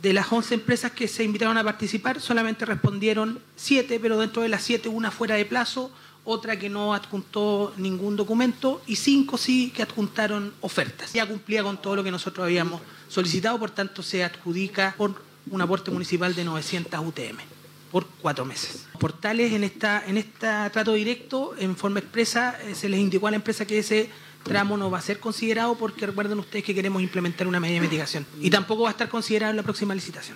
De las 11 empresas que se invitaron a participar, solamente respondieron 7, pero dentro de las 7, una fuera de plazo, otra que no adjuntó ningún documento y 5 sí que adjuntaron ofertas. Ya cumplía con todo lo que nosotros habíamos solicitado, por tanto se adjudica por un aporte municipal de 900 UTM por 4 meses. Portales en esta trato directo, en forma expresa, se les indicó a la empresa que ese tramo no va a ser considerado porque recuerden ustedes que queremos implementar una medida de mitigación y tampoco va a estar considerado en la próxima licitación.